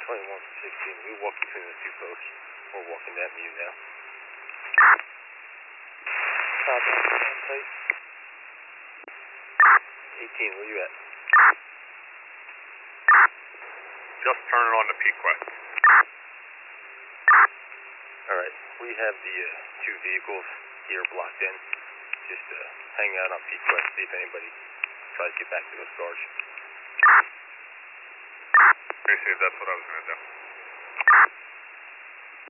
21 for 16. We walk between the two posts. We're walking that view now. Copy. Tight. 18, where you at? Just turning on the Pequest. Alright, we have the two vehicles here blocked in. Just hang out on Pequest, see if anybody tries to get back to the storage. Basically, that's what I was going to do.